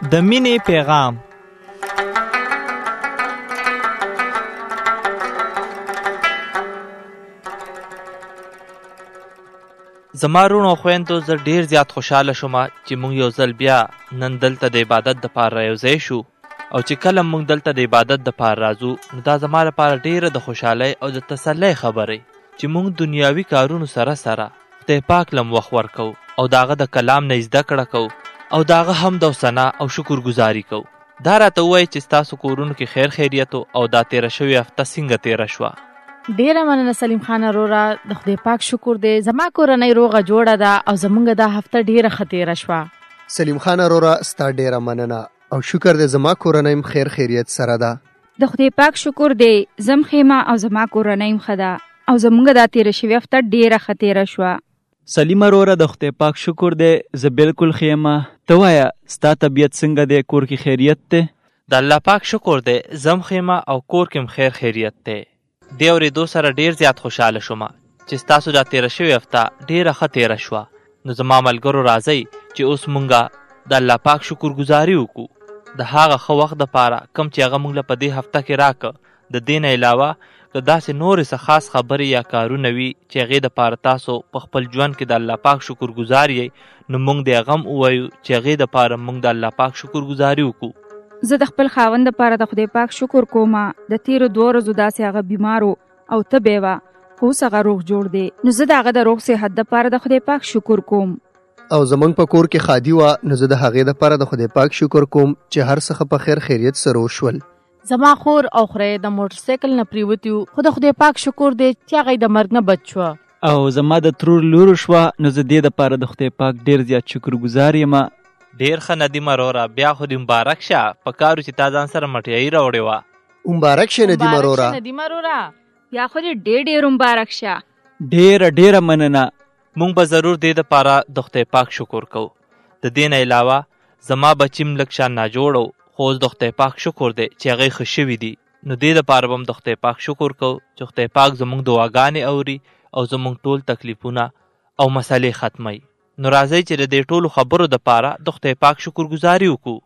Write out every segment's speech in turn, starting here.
د مینې پیغام. زما رونو خویندو، زه ډیر زیات خوشحاله شوم چې مونږ یو ځل بیا نن دلته د عبادت دپاره یوځای شو، او چې کله مونږ دلته د عبادت دپاره راځو نو دا زما لپاره ډیره د خوشحالۍ او د تسلی خبرې چې مونږ دنیاوي کارونو سره سره خدای پاک لم وخت ورکو او داغه د کلام نه زده کړه کو او داغه حمد او ثنا او شکر گزاري کو. دا راته وایي چې ستاسو کورونو کې خیر خیریت او دا تیره شوې هفته څنګه تیره شوه؟ ډیره مننه سلیم خان وروره، د خدای پاک شکر دی زما کورنۍ روغه جوړه ده او زمونږ دا هفته ډیره ښه تیره شوه. سلیم خان وروره ستا ډیره مننه او شکر دی زما کورنۍ خیر خیریت سره ده. د خدای پاک شکر دی زم خیمه او زما کورنۍ ښه ده او زمونږ دا تیره شوې هفته ډیره ښه تیره شوه. سلیم وروره د خدای پاک شکر دی زه بالکل خیمه. ته وایه ستا طبیعت څنګه دی؟ کور کې خیریت دی؟ د الله پاک شکر دی زم خیمه او کور کې خیر خیریت دی. دې اورېدو سره ډیر زیات خوشحاله شوم چې ستاسو دا تیره شوې هفته ډیره ښه تیره شوه. نو زما ملګرو راځئ چې اوس مونږه د الله پاک شکر گزاري وکړو د هغه ښه وخت دپاره کوم چې هغه مونږ له په دې هفته کې راکړه. د دې نه علاوه که داسې نورې څه خاص خبرې یا کارونه وي چې هغې دپاره تاسو په خپل ژوند کې د الله پاک شکر گزار یئ نو مونږ د هغه هم ووایو چې هغې دپاره مونږ د الله پاک شکر گزاري وکړو. زه د خپل خاوند دپاره د خدای پاک شکر کوم. د تیرو 2 ورځو داسې هغه بیمارو او تبې وه خو اوس هغه روغ جوړ دی، نو زه د هغه د روغ صحت دپاره د خدای پاک شکر کوم. او زمونږ په کور کې خادي وه نو زه د هغې دپاره د خدای پاک شکر کوم چې هر څه په خیر خیریت سره وشول. زما خور او خورې د موټر سایکل نه پریوتي وو خو د خدای پاک شکر دی چې هغه د مرګ نه بچ شوه. او زما د ترور لور شوه نو زه دې دپاره د خدای پاک ډیر زیات شکر گزار یم. ډیر ښه ندیم وروره، بیا خو دې مبارک شه، په کارو چې تا ځان سره مټیایي راوړې وه. مبارک شه ندیم وروره. بیا خو دې ډیر مبارک شه. ډیره مننه. مونږ به ضرور دې دپاره د خدای پاک شکر کوو. د دې نه علاوه زما بچیم لږ شان ناجوړ و خو اوس د خدای پاک شکر دی چې هغې ښه شوي دي. نو دې دپاره به هم د خدای پاک شکر کوو چې خدای پاک زموږ دعاګانې اوري او زموږ ټول تکلیفونه او مسلې ختموي. نو راځئ چې د دې ټولو خبرو دپاره د خدای پاک شکر گزاري وکړو.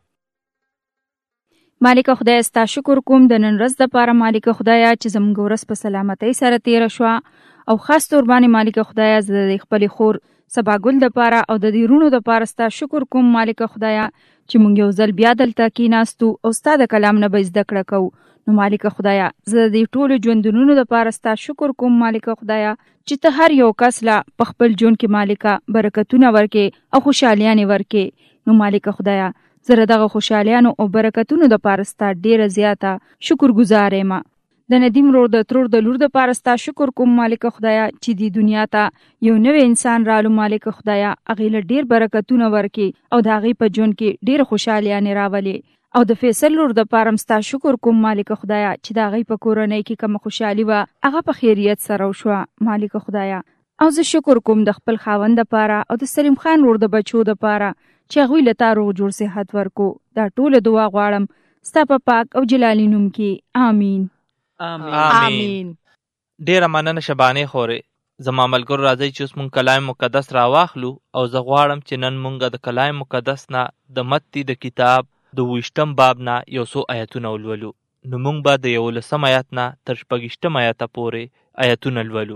مالک خدای ستا شکر کوم د نن ورځ دپاره مالک خدایا چې زموږ ورځ په سلامتۍ سره تیره شوه، او خاص طور باندې مالک خدایا زه د خپلې خور سباګل دپاره او د دې رونو دپاره ستا شکر کوم مالک خدایا چې مونږ یو ځل بیا دلته کېناستو او ستا د کلام نه به زده کړه کوو. نو مالک خدایا زه د دې ټولو ژوندونونو دپاره ستا شکر کوم مالک خدایا چې ته هر یو کس له په خپل ژوند کې مالکه برکتونه ورکې او خوشحالیانې ورکې. نو مالک خدایا زه د دغه خوشحالیانو او برکتونو دپاره ستا ډېره زیاته شکر گزار یم. د ندیم رور د ترور د لور دپاره ستا شکر کوم مالک خدایا چې دې دنیا ته یو نوی انسان رالو مالک خدایا هغې له ډېر برکتونه ورکې او د هغې په ژوند کې ډېره خوشحالیانې راولې. او د فیصل لور دپاره هم ستا شکر کوم مالک خدایا چې د هغې په کورنۍ کې کومه خوشحالي وه هغه په خیریت سره وشوه مالک خدایا. او زه شکر کوم د خپل خاوند دپاره او د سلیم خان ورور د بچو دپاره چې هغوی له تا روغ جوړ صحت ورکو. دا ټوله دعا غواړم ستا په پاک او جلالي نوم کې. آمین. آمین. ډیره مننه شبانې خورې. زما ملګرو راځئ چې اوس مونږ کلام مقدس راواخلو او زه غواړم چې نن مونږ د کلام مقدس نه د متی د کتاب د 20 باب نه یو څو آیتونه ولولو. نو مونږ به د 11 آیت نه تر 26 آیته پورې آیتونه لولو.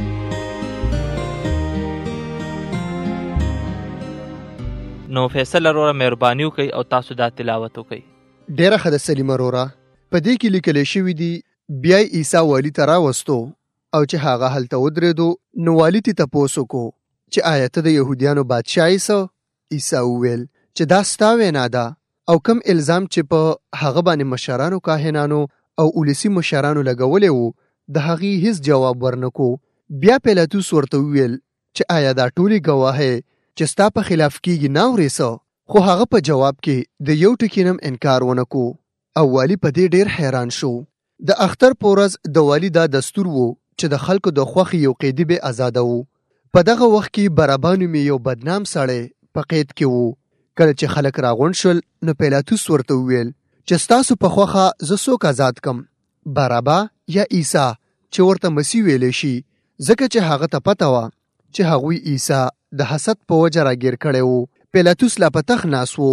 نو فیصل وروره مهرباني وکړئ او تاسو دا تلاوت وکړئ. ډیره ښه ده سلیم وروره. په دې کې لیکلی شوي دي بیا عیسی والي ته راوستو او چې هغه هلته ودرېدو نو والي ته تپوس وکړو چې آیا ته د یهودیانو بادشاه یې؟ عیسی وویل چې دا ستا وینا ده او کم الزام چې په هغه باندې مشرانو کاهنانو او ولسي مشرانو لګولی وو د هغې هیڅ جواب ورنکو. بیا پیلاطوس ورته وویل چې آیا دا ټولې ګواهۍ چې ستا په خلاف کېږي نه اورې څه؟ خو هغه په جواب کې د یو ټکي نه انکار ونکو او والي په دې ډېر حیران شو. د اختر په ورځ د والي دا دستور وو چې د خلکو د خوښې یو قیدي به آزاده وو. په دغه وخت کې بارابا نومې یو بدنام سړی په قید کې وو. کله چې خلک راغونډ شول نو پیلاطوس ورته وویل چې ستاسو په خوښه زه څوک آزاد کم، بارابا یا عیسی چې ورته مسیح ویلی شي، ځکه چې هغه ته پته وه چې هغوی عیسی د حسد په وجه راګیر کړی وو. پیلاطوس لا په تخت ناست وو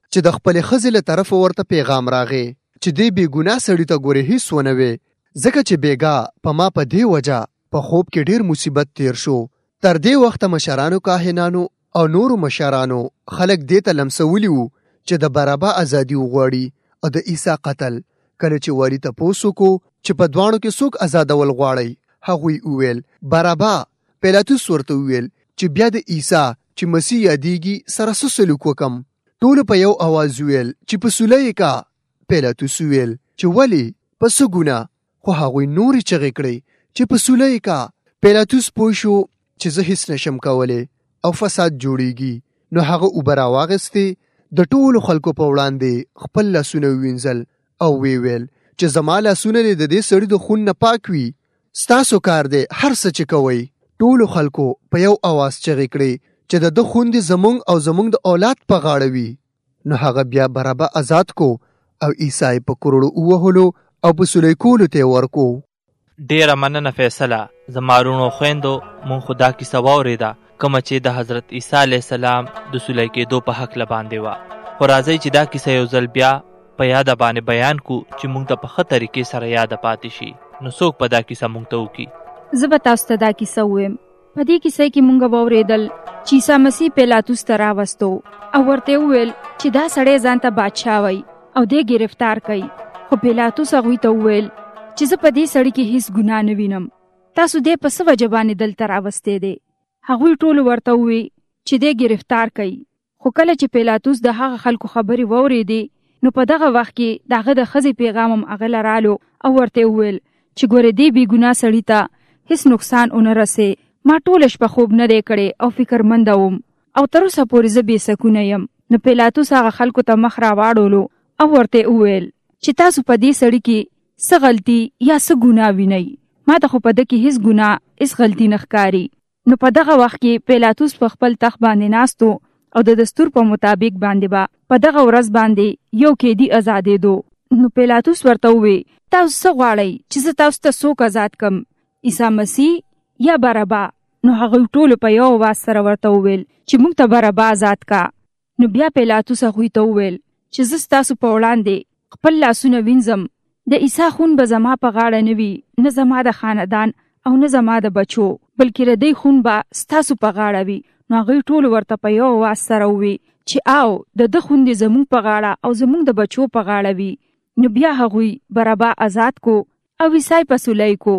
چې د خپل خزې له طرف ورته پیغام راغی چې دې بې ګناه سړي ته ګورې هیڅ ونه وې، ځکه چې بیګا په ما په دې وجه په خوب کې ډیر مصیبت تیر شو. تر دې وخته مشرانو کاهنانو او نورو مشرانو خلک دې ته لمسولي وو چې د برابا ازادي وغواړي او د عیسی قتل. کله چې والي تپوس وکړو چې په دواړو کې څوک ازادول غواړي، هغوی وویل برابا. پیلاطوس ورته وویل چې بیا د عیسی چې مسیح یادېږي سره څه سلوک وکم؟ ټولو په یو اواز وویل چې په سوله یې کا. پیلاطوس وویل چې ولې؟ په څه ګناه؟ خو هغوی نورې چغې کړې چې په سوله یې کا. پیلاطوس پوه شو چې زه هیڅ نشم کولی او فساد جوړیږي، نو هغه اوبه راواغستې، د ټولو خلکو په وړاندې خپل لاسونه ووینځل او ویل چې زما لاسونه د دې سړي د خون نه پاک وي. ستاسو کار دی هر څه چې کوئ. ټولو خلکو په یو اواز چغې کړې چې د ده خون دې زمونږ او زمونږ د اولاد په غاړه وي. نو هغه بیا برابا آزاد کو او عیسی په کروړو ووهلو او په سولی کولو ته ورکو. ډیره مننه فیصله. زما وروڼو خویندو، مونږ خو دا کیسه واورېده کومه چې د حضرت عیسی علیه السلام د سولی کېدو په هکله باندې وه. خو راځئ چې دا کیسه یو ځل بیا په یاده باندې بیان کو چې مونږ ته په ښه طریقې سره یاده پاتې شي. نو څوک په دا کیسه مونږ ته وکړي؟ زه به تاسو ته دا کیسه ووایم. په دې کیسه کې مونږ واورېدل چې عیسی مسیح پیلاطوس ته راوستو او ورته وویل چې دا سړی ځان ته بادشاه وایي او دې ګرفتار کوي. خو پیلاطوس هغوی ته وویل چې زه په دې سړي کې هیڅ ګناه نه وینم، تاسو دې په څه وجه باندې دلته راوستی دی؟ هغوی ټولو ورته ووی چې دې ګرفتار کوي. خو کله چې پیلاطوس د هغه خلکو خبرې واورېدې، نو په دغه وخت کې د هغه د ښځې پیغام هم هغه له رالو او ورته وویل چې ګورې دې بې ګناه سړي ته هیڅ نقصان ونه رسې. ما ټوله شپه خوب نه دی کړی او فکرمنده وم او تر اوسه پورې زه بې سکونه یم. نو پیلاطوس هغه خلکو ته مخ راواړولو او ورته وویل چې تاسو په دې سړي کې څه غلطي یا څه ګناه وینئ؟ ما ته خو په ده کې هیڅ ګناه هیڅ غلطي نه ښکاري. نو په دغه وخت کې پیلاطوس په خپل تخت باندې ناستو او د دستور په مطابق باندې به په دغه ورځ باندې یو قیدي ازادېدو. نو پیلاطوس ورته ووی تاسو څه غواړئ چې زه تاسو ته څوک آزاد کم، عیسی مسیح یا برابا؟ نو هغوی ټولو په یو آواز سره ورته وویل چې موږ ته برابا آزاد کا. نو بیا پیلاطوس هغوی ته وویل چې زه ستاسو په وړاندې خپل لاسونه وینځم، د عیسی خون به زما په غاړه نه وي، نه زما د خاندان او نه زما د بچو، بلکې د دې خون به ستاسو په غاړه وي. نو هغوی ټولو ورته په یو آواز سره ووی چې آو د ده خون دې زموږ په غاړه او زموږ د بچو په غاړه وي. نو بیا هغوی برابا آزاد کو او عیسی په سولی کو.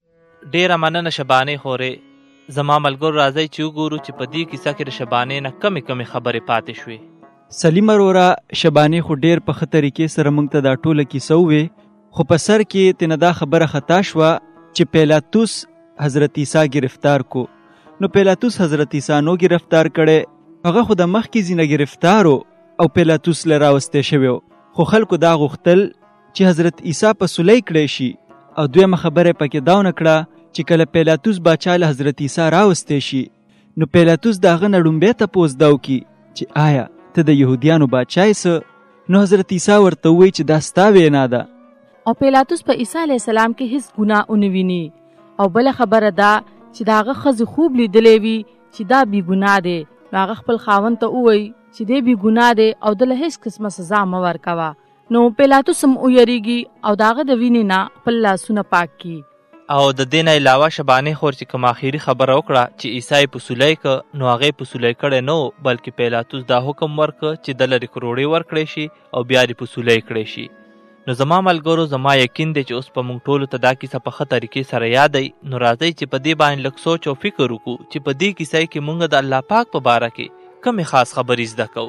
ډیره مننه شبانې خورې. زما ملګرو راځئ چې وګورو چې په دې کیسه کې د شبانې نه کمې کمې خبرې پاتې شوې. سلیم وروره، شبانې خو ډیر په ښه طریقې سره موږ ته دا ټوله کیسه ووې، خو په سر کې تنه دا خبره خطا شوه چې پیلاطوس حضرت عیسی گرفتار کو. نو پیلاطوس حضرت عیسی نو گرفتار کړي، هغه خو د مخکې ځینه گرفتارو او پیلاطوس له راوستی شوی، خو خلکو دا غوښتل چې حضرت عیسی په سولی کړی شي. او دویمه خبره پکې دا ونه کړه چې کله پیلاطوس باچا له حضرت عیسی راوستی شي، نو پیلاطوس د هغه نه لومبی تپوس دا وکړي چې آیا ته د یهودیانو باچا یې څه؟ نو حضرت عیسی ورته ووایي چې دا ستا وینا ده. او پیلاطوس په عیسی علیه السلام کې هیڅ ګناه ونه ویني. او بله خبره ده چې د هغه ښځې خوب لیدلی وي چې دا بې ګناه دی، نو هغه خپل خاوند ته ووایي چې دی بې ګناه دی او ده له هیڅ قسمه سزا مه ورکوه. نو پیلاطوس هم ویریږي او د هغه د وینې نه خپل لاسونه پاک کړي. او د دې نه علاوه شبانې خور چې کوم آخري خبره وکړه چې عیسی په سولی که، نو هغې په سولی کړی نه و، بلکې پیلاطوس دا حکم ورکړه چې ده لرې کروړې ورکړی شي او بیا دې په سولی کړی شي. نو زما ملګرو، زما یقین دی چې اوس په موږ ټولو ته دا کیسه په ښه طریقې سره یادی. نو راځئ چې په دې باندې لږ سوچ او فکر وکړو چې په دې کیسه کې موږ د الله پاک په باره کې کومې خاص خبرې زده کوو.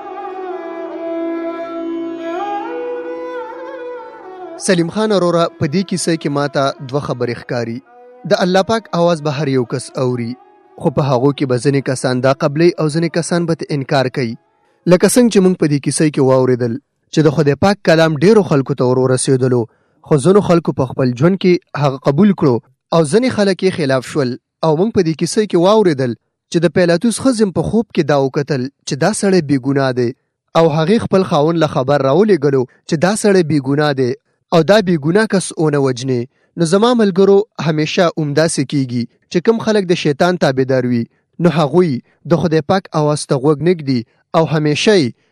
سلیم خان اروره، په دې کیسه کې ماته دوه خبرې ښکاري. د الله پاک आवाज به هر یو کس اوري، خو په هغو کې به ځینې کسان دا قبلي او ځینې کسان به انکار کوي. لکه څنګه چې موږ په دې کیسه کې واورېدل چې د خدای پاک کلام ډیرو خلکو ته ورسېدلو، خو ځینو خلکو په خپل ژوند کې هغه قبول کړو او ځینې خلک یې خلاف شول. او موږ په دې کیسه کې واورېدل چې د پیلاطوس ښځې په خوب کې دا وکتل چې دا سړی بې ګناه دی، او هغې خپل خاوند له خبر راولېږلو چې دا سړی بې ګناه دی او دا بې ګناه کس اونه وجنې. نو زما ملګرو، همیشه داسې کیږي چې کوم خلک د شیطان تابعدار وي، نو هغوی د خدای پاک اواز ته غوږ نږدي او همیشه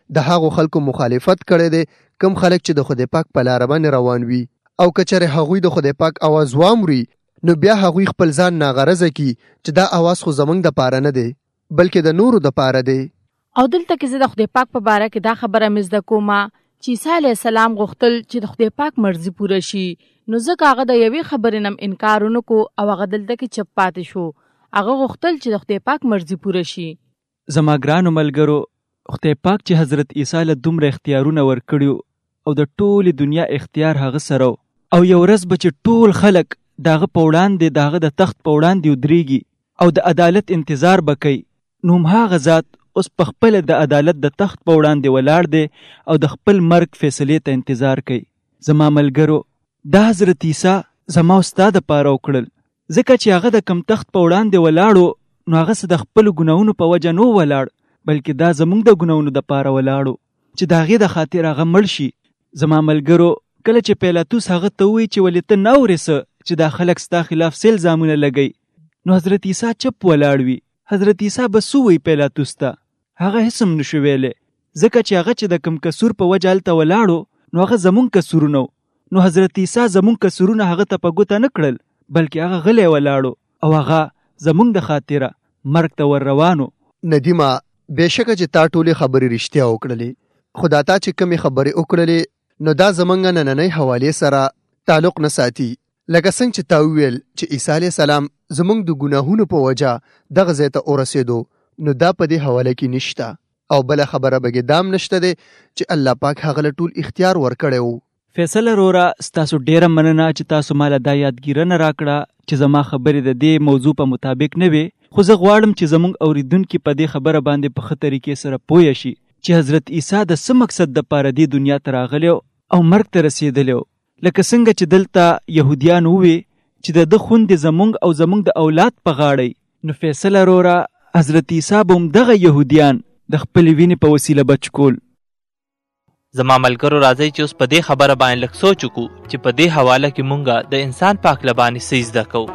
د هغو خلکو مخالفت کړی دی کم خلک چې د خدای پاک په لاره باندې روان وي او که چېرې هغوی د خدای پاک اواز وامري نو بیا هغوی خپل ځان ناغرضه کي چې دا اواز خو زموږ دپاره نه دی بلکې د نورو دپاره دی. او دلته کې زه د خدای پاک په باره کې دا خبره مې زده کومه چې عیسی علیه السلام غوښتل چې د خدای پاک مرضي پوره شي، نو ځکه هغه د یوې خبرې نه انکار ونه کو او هغه دلته کې چپ پاتې شو. هغه غوښتل چې د خدای پاک مرضي پوره شي. زما ګرانو ملګرو، خدای پاک چې حضرت عیسی له دومره اختیارونه ورکړي او د ټولې دنیا اختیار هغه سره او یو ورځ به چې ټول خلک داغه په وړاندې داغه د تخت په وړاندې ودرېږي او د عدالت انتظار به کوي، نو هماغه ذات اوس په خپله د عدالت د تخت په وړاندې ولاړ دی او د خپل مرګ فیصلې ته انتظار کوي. زما ملګرو، دا حضرت عیسی زما او ستا دپاره وکړل، ځکه چې هغه د کم تخت په وړاندې ولاړو نو هغه د خپلو ګناهونو په وجه نو ولاړ، بلکې دا زموږ د ګناهونو دپاره ولاړو چې د هغې د خاطر هغه مړ شي. زما ملګرو، کله چې پیلاطوس هغه ته ووایي چې ولې ته نه اورې چې دا خلک ستا خلاف سیل زامونه لګوي، نو حضرت عیسی چپ ولاړ وي. حضرت عیسی به څه وایي پیلاطوس ته؟ هغه هیڅ هم نشو ویلی، ځکه چې هغه چې د کم کسور په وجه هلته ولاړو نو هغه زمونږ کسورونه و. نو حضرت عیسی زمونږ کسورونه هغه ته په ګوته نه کړل، بلکې هغه غلی ولاړو او هغه زمونږ د خاطره مرګ ته ور روانو. ندیمه، بېشکه چې تا ټولې خبرې رښتیا وکړلې، خو دا تا چې کمې خبرې وکړلې نو دا زمونږ نننۍ حوالې سره تعلق نه ساتي. لکه څنګه چې تا وویل چې عیسی علیه السلام زمونږ د ګناهونو په وجه دغه ځای ته ورسېدو، نو دا په دې حواله کې نشته. او بله خبره به کې دام نشته دی چې الله پاک هغه له ټول اختیار ورکړی و. فیصل وروره، ستاسو ډیره مننه چې تاسو ماله دا یادګیرنه راکړه چې زما خبرې د دې موضوع په مطابق نه وي، خو زه غواړم چې زموږ اوریدونکي په دې خبره باندې په ښه طریقې سره پوه شي چې حضرت عیسی د څه مقصد دپاره دې دنیا ته راغلی او مرګ ته رسېدلی. لکه څنګه چې دلته یهودیان ووی چې د ده خوندې زموږ او زموږ د اولاد په غاړی، نو فیصل وروره حضرت عیسی به هم دغه یهودیان د خپلې وینې په وسیله بچ کول. زما ملګرو، راځئ چې اوس په دې خبره باندې لږ سوچ وکړو چې په دې حواله کې مونږه د انسان پاک له باندې څه زده کوو.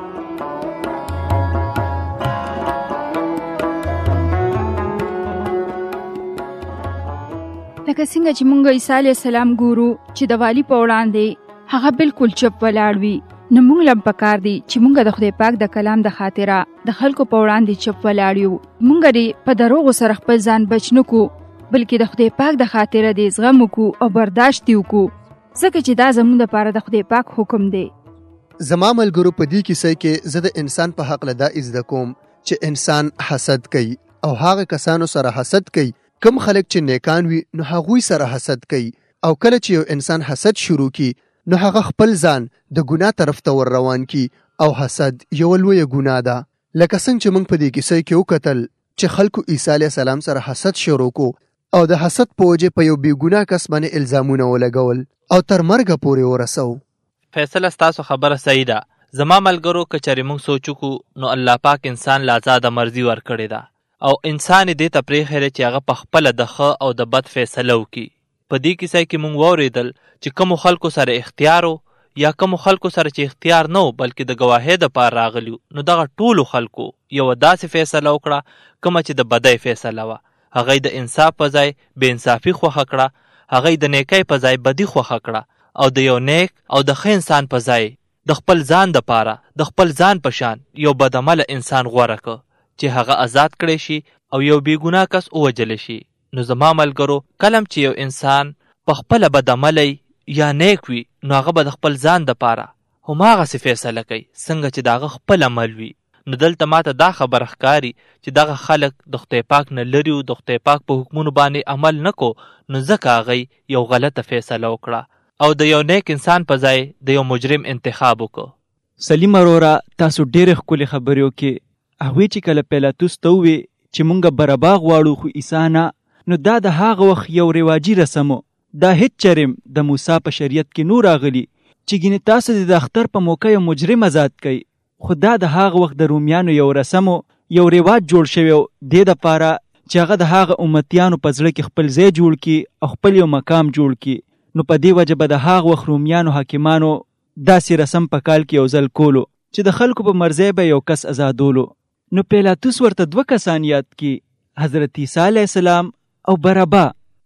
لکه څنګه چې مونږ عیسی علیه السلام ګورو چې د والي په وړاندې هغه بالکل چپ ولاړ وي، نو مونږ له پکار دی چې مونږ د خدای پاک د کلام د خاطره د خلکو په وړاندې چپ ولاړ یو. مونږ دې په دروغو سره خپل ځان بچ نه کو، بلکې د خدای پاک د خاطره دې زغم وکړو او برداشت یې وکړو، ځکه چې دا زموږ دپاره د خدای پاک حکم دی. زما ملګرو، په دې کیسه کې زه د انسان په حق له دا زده کوم چې انسان حسد کوي او هغه کسانو سره حسد کوي کم خلک چې نیکان وي نو هغوی سره حسد کوي. او کله چې یو انسان حسد شروع کی نو هغه خپل ځان د ګناه طرف ته ور روان کی او حسد یو لویه ګناه ده. لکه څنګه چې موږ په دې کیسه کې وکتل چې خلکو عیسی علیه السلام سره حسد شروع کو او د حسد په وجه په یو بې ګناه کس باندې الزامونه ولګول او تر مرګه پورې ورسو. فیصله ستاسو خبره صحیح ده. زما ملګرو، که چېرې موږ سوچ وکړو نو الله پاک انسان له آزاده مرضي ورکړې ده او انسان یې دې ته پرېښی دی چې هغه په خپله د ښه او د بد فیصله وکړي. په دې کیسه کې موږ واورېدل چې کومو خلکو سره اختیار یا کومو خلکو سره چې اختیار نه و بلکې د ګواهۍ دپاره راغلي نو دغه ټولو خلکو یوه داسې فیصله وکړه کومه چې د بدۍ فیصله وه. هغه د انصاف په ځای بې انصافي خوښه کړه، هغه د نیکۍ په ځای بدي خوښه کړه او د یو نیک او د ښه انسان په ځای د خپل ځان دپاره د خپل ځان په شان یو بدعمله انسان غوره کړ چې هغه آزاد کړی شي او یو بې ګناه کس ووجلی شي. نو زما ملګرو، کلم چې یو انسان په خپله بدعملی یا نیک وي نو هغه به د خپل ځان دپاره هماغسې فیصله کوي څنګه چې د هغه خپل عمل وي. نو دلته ماته دا خبره ښکاري چې دغه خلک د خدای پاک نه لري او د خدای پاک په حکمونو باندې عمل نه کو، نو ځکه هغوی یو غلطه فیصله وکړه او د یو نیک انسان په ځای د یو مجرم انتخاب وکړو. سلیم وروره، تاسو ډېرې ښکلې خبرې وکړې. هغوی چې کله پیلاطوس ته ووی چې مونږ برابا غواړو خو عیسی نه، نو دا د هغه وخت یو رواجي رسم و. دا هیڅ چرم د موسی په شریعت کې نو راغلی چې ګینې تاسو د اختر په موقع یو مجرم آزاد کوي، خو دا د هغه وخت د رومیانو یو رسم و، یو رواج جوړ شوی و دې دپاره چې هغه د هغه امتیانو په زړه کې خپل ځای جوړ کړي او خپل یو مقام جوړ کړي. نو په دې وجه به د هغه وخت رومیانو حاکمانو داسې رسم په کال کې یو ځل کولو چې د خلکو په مرضی به یو کس آزادولو. نو پیلاطوس ورته 2 کسان یاد کړي، حضرت عیسی علیه السلام او برابا.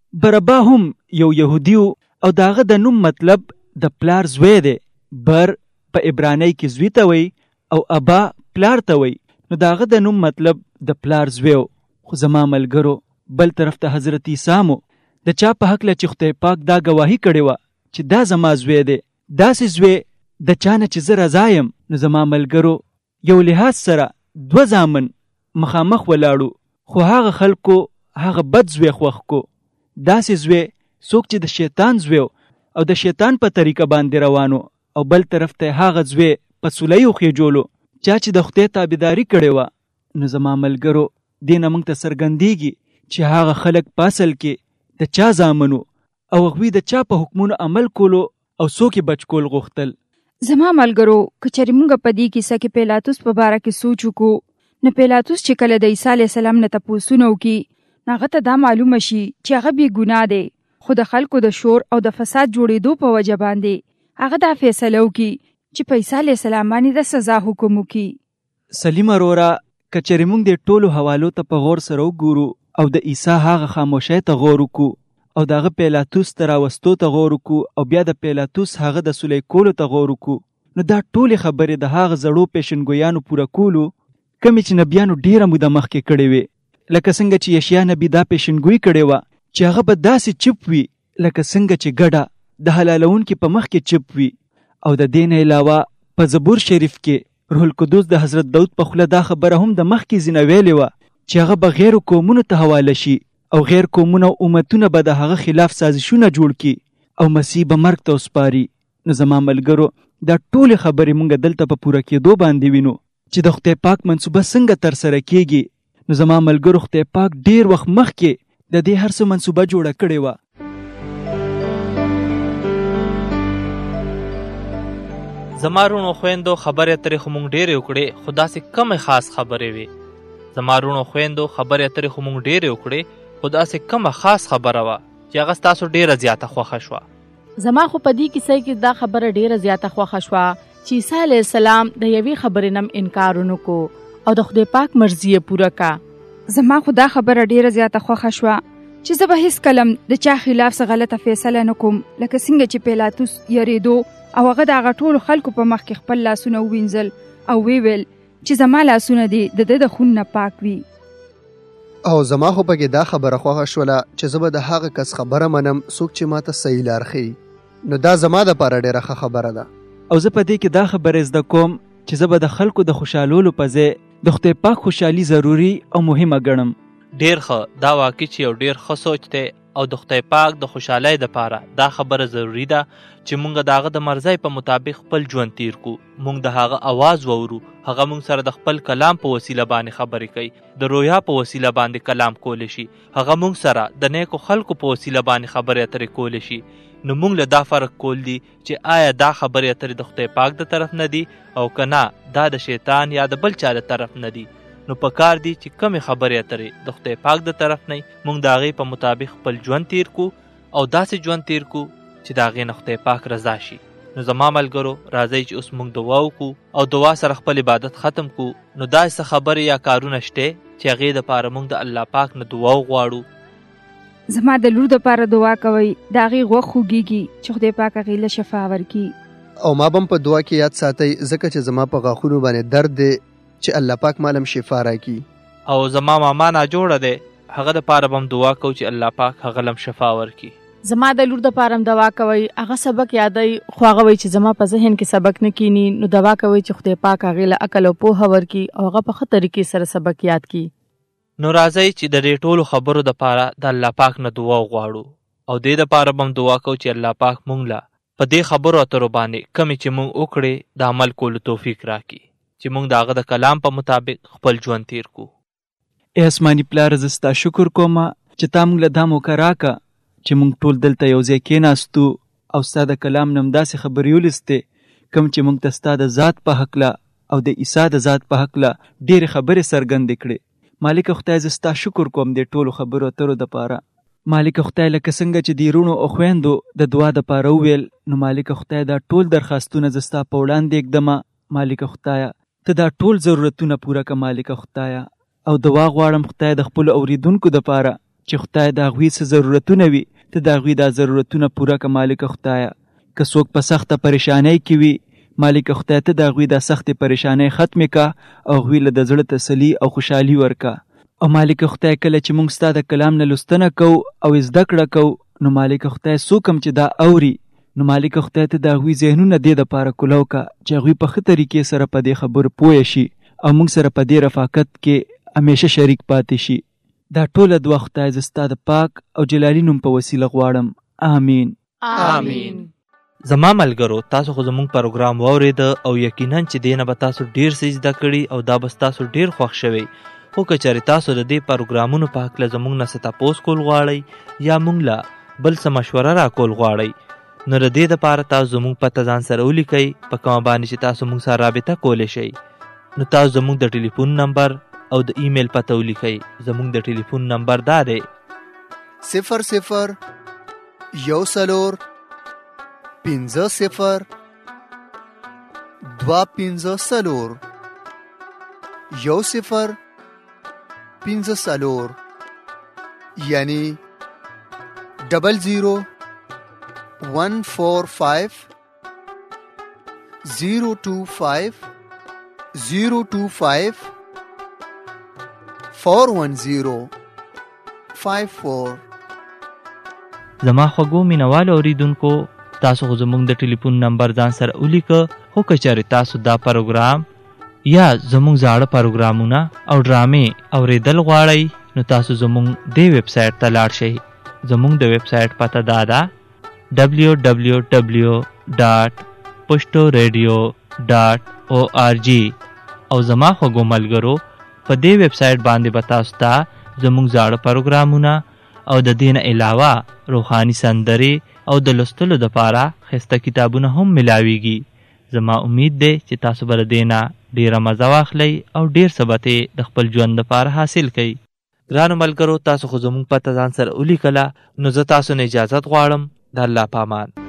بربا هم یو یهودیو او داغه د نوم مطلب د پلار زوی دی. بر په عبرانی کې زوی ته وی او ابا پلار ته وی، نو داغه د نوم مطلب د پلار زویو. خو زما ملګرو بل طرف ته حضرت عیسی مو د چا په حق له چې خدای پاک دا گواهی کړې وه چې دا زما زوی دی، داسې زوی د چا نه چې زه رضا یم. نو زما ملګرو یو لحاظ سره 2 زامن مخامخ ولاړو، خو هغه خلکو هغه بد زوی خوښ کو. داسې زوی څوک چې د شیطان زوی او د شیطان په طریقه باندې روانو، او بل طرف ته هغه زوی په سولیو خېجولو چا چې د خدای تابعداري کړې وه. نو زما ملګرو دې نه موږ ته څرګندېږي چې هغه خلک په اصل کې د چا زامنو او هغوی د چا په حکمونو عمل کولو او څوک یې بچ کول غوښتل. زما ملګرو که چېرې موږ په دې کیسه کې پیلاطس په باره کې سوچ وکړو، نو پیلاطس چې کله د عیسی علیه السلام نه تپوسونه وکړي، نو هغه ته دا معلومه شي چې هغه بې ګناه دی، خو د خلکو د شور او د فساد جوړېدو په وجه باندې هغه دا فیصله وکړي چې په عیسی علیه السلام باندې د سزا حکم وکړي. سلیمه وروره که چېرې موږ د ټولو حوالو ته په غور سره وګورو او د عیسی هغه خاموشۍ ته غور وکړو او د هغه پیلاطس ته راوستو ته غور وکړو او بیا د پیلاطس هغه د سولی کولو ته غور وکړو، نو دا ټولې خبرې د هغه زړو پیشنګویانو پوره کولو کمې چې نبیانو ډېره موده مخکې کړې وې. لکه څنګه چې یشیا نبي دا پیشنګویي کړې وه چې هغه به داسې چپ وي لکه څنګه چې ګډه د حلالونکي په مخ کې چپ وي. او د دې نه علاوه په زبور شریف کې روح القدس د حضرت داود په خوله دا خبره هم د مخکې ځینه ویلې وه چې هغه به غیر قومونو ته حواله شي او غیر قومونه او امتونه به د هغه خلاف سازشونه جوړ کړي او مسیح به مرګ ته وسپاري. نو زما ملګرو دا ټولې خبرې موږ دلته په پوره کېدو باندې وینو چې د خدای پاک منصوبه څنګه ترسره کیږي. نو زما ملګرو خدای پاک ډېر وخت مخکې د دې هر څه منصوبه جوړه کړې وه. زما رونو خویندو خبرې اترې خو مونږ ډېرې وکړې، خو داسې کمې خاص خبرې وې. زما رونو خویندو خبرې اترې خو مونږ ډېرې وکړې، خو داسې کمه خاص خبره وه چې هغه ستاسو ډېره زیاته خوښه شوه. زما خو په دې کیسه کې دا خبره ډیره زیاته خوښه شوه چې عیسی علیه السلام د یوې خبرې نه انکار ونه کو او د خدای پاک مرضی یې پوره کا. زما خو دا خبره ډیره زیاته خوښه شوه چې زه به هیڅ کلم د چا خلاف څه غلطه فیصله نه کوم، لکه څنګه چې پیلاطس یریدو او هغه د هغه ټولو خلکو په مخ کې خپل لاسونه ووینځل او ویل چې زما لاسونه دي د ده د خون نه پاک وي. او زما خو پکې دا خبره خوښه شوله چې زه به د هغه کس خبره منم څوک چې ماته صحیح لار ښیي. نو دا زما دپاره ډېره ښه خبره ده. او زه په دې کې دا خبره زده کوم چې زه به د خلکو د خوشحالولو په ځای د خدای پاک خوشحالي ضروري او مهمه ګڼم. ډېر ښه، دا واقع چې یو ډېر ښه سوچ دی او د خدای پاک د خوشحالۍ دپاره دا خبره ضروري ده چې مونږ د هغه د مرضۍ په مطابق خپل ژوند تیر کو. مونږ د هغه اواز واورو، هغه مونږ سره د خپل کلام په وسیله باندې خبرې کوي، د رویا په وسیله باندې کلام کولی شي، هغه مونږ سره د نیکو خلکو په وسیله باندې خبرې اترې کولی شي. نو مونږ له دا فرق کول دي چې آیا دا خبرې اترې د خدای پاک د طرف نه دي او که نه دا د شیطان یا د بل چا د طرف نه دي. نو پکار دي چې کمې خبرې اترې د خدای پاک د طرف نه مونږ د هغې په مطابق خپل ژوند تیر کو او داسې ژوند تیر کو چې د هغې نه خدای پاک رضا شي. نو زما ملګرو راځئ چې اوس مونږ دعا وکړو او دعا سره خپل عبادت ختم کو. نو داسې څه خبرې یا کارونه شته چې هغې دپاره مونږ د الله پاک نه دعا وغواړو. زما د لور دپاره دعا کوئ، د هغې غوږ خوږېږي چې خدای پاک هغې له شفا ورکړي. او ما به هم په دعا کې یاد ساتئ ځکه چې زما په غاښونو باندې درد دی چې الله پاک مالم شفا راکړي. او زما ماما ناجوړه دی، هغه دپاره به هم دعا کوو چې الله پاک هغه لم شفا ورکړي. زما د لور دپاره هم دعا کوئ، هغه سبق یادوي خو هغه وایي چې زما په ذهن کې سبق نه کینی، نو دعا کوئ چې خدای پاک هغې له عقل او پوهه ورکړي او هغه په ښه طریقې سره سبق یاد کړي. نو راځئ چې د دې ټولو خبرو دپاره د الله پاک نه دعا وغواړو او دې دپاره به هم دعا کوو چې الله پاک مونږ له په دې خبرو اترو باندې کمې چې مونږ وکړې د عمل کولو توفیق راکړي چې مونږ د هغه د کلام په مطابق خپل ژوند تیر کو. ای آسماني پلاره زه ستا شکر کوم چې تا مونږ له دا موقع راکه چې مونږ ټول دلته یو ځای کېناستو او ستا د کلام نه هم داسې خبرې ولستې کوم چې مونږ ته ستا د ذات په هکله او د عیسی د ذات په هکله ډېرې خبرې څرګندې کړې. مالک خدای زه ستا شکر کوم دې ټولو خبرو اترو دپاره. مالک خدای لکه څنګه چې دې رونو او خویندو د دعا دپاره وویل، نو مالک خدای دا ټول درخواستونه زه ستا په وړاندې ږدمه. مالک خدایه ته دا ټول ضرورتونه پوره که مالک خدایه. او دعا غواړم خدای د خپلو اوریدونکو دپاره چې خدای د هغوی څه ضرورتونه وي ته د هغوی دا ضرورتونه پوره که مالکه خدایه. که څوک په سخته پریشانۍ کې وي مالکه خدای ته د هغوی دا سختې پریشانۍ ختمې که او هغوی له د زړه تسلي او خوشحالي ورکه. او مالکه خدای کله چې موږ ستا د کلام نه لوستنه کوو او زده کړه کوو نو مالکه خدای څوک هم چې دا اوري نو مالکه خدای ته د هغوی ذهنونه دې دپاره کولو که چې هغوی په ښه طریقې سره په دې خبرو پوه شي او موږ سره په دې رفاقت کې همیشه شریک پاتې شي. دا ټوله دعا خدای زه ستا د پاک او جلالي نوم په وسیله غواړم. آمین. آمین. زما ملګرو تاسو خو زموږ پروګرام واورېده او یقینا چې دې نه به تاسو ډېر څه زده کړي او دا به ستاسو ډېر خوښ شوی. خو که چېرې تاسو د دې پروګرامونو په هکله زموږ نه څه تپوس کول غواړئ یا موږ له بل څه مشوره راکول غواړئ نو د دې دپاره تاسو زموږ پته ځان سره ولیکئ په کومه باندې چې تاسو موږ سره رابطه کولی شئ. نو تاسو زموږ د ټلیفون نمبر او د ایمیل پته ولیکئ. زموږ د ټلیفون نمبر دا دی 00 1 50 250 10 50 یعنی 00 145 025 025 410 54. زما خوږو مینوالو اوریدونکو تاسو خو زموږ د ټلیفون نمبر ځان سره ولیکه. خو که چېرې تاسو دا پروګرام یا زموږ زاړه پروګرامونه او ډرامې اورېدل غواړئ نو تاسو زموږ دې ویب سایټ ته لاړ شئ. زموږ د ویب سایټ پته دا ده www.pushtoradio.org. او زما خوږو ملګرو په دې ویب سایټ باندې به تاسو ته زموږ زاړه پروګرامونه او د دې نه علاوه روحاني سندرې او د لوستلو دپاره ښایسته کتابونه هم ملاویږي. زما امید دی چې تاسو به له دې نه ډېره مزه واخلئ او ډېر څه به د خپل ژوند دپاره حاصل کړئ. ګرانو ملګرو تاسو خو زموږ پته ځان سره ولیکله نو زه تاسو نه اجازت غواړم. د الله په امان.